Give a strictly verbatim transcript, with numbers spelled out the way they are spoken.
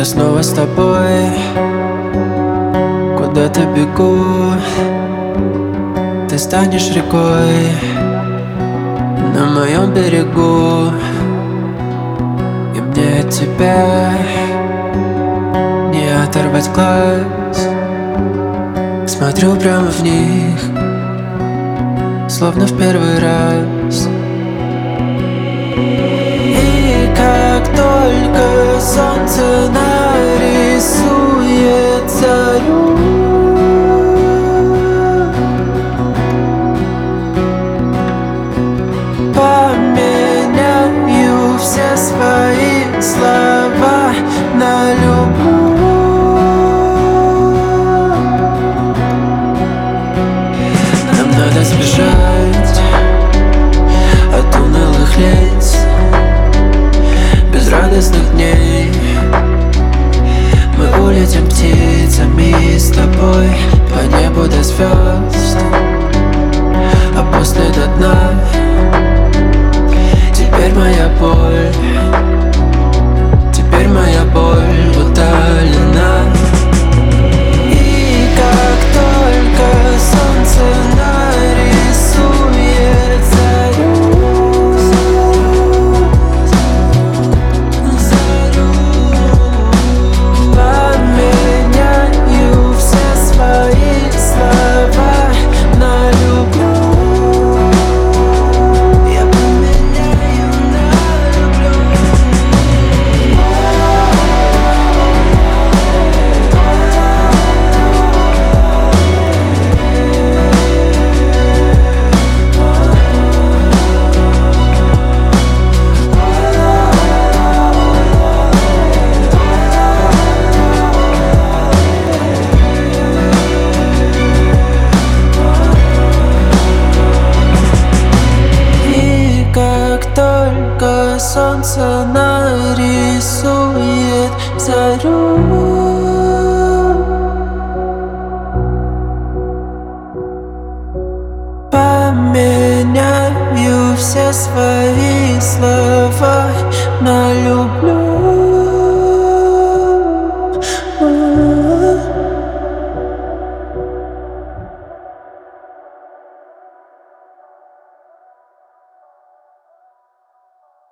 Я снова с тобой, куда-то бегу. Ты станешь рекой на моем берегу, и мне от тебя не оторвать глаз. Смотрю прямо в них, словно в первый раз. И как только солнце нарисует зарю, поменяю все свои слова на любовь. Нам надо сбежать от унылых лиц, безрадостных дней. Мы улетим птицами с тобой по небу до звезд, а после до дна. Теперь моя боль, теперь моя боль утолена. И как только солнце нарисует зарю, зарю, поменяю все свои слова на любовь. Я поменяю на любовь. И как только солнце нарисует зарю, поменяю все свои слова на люблю.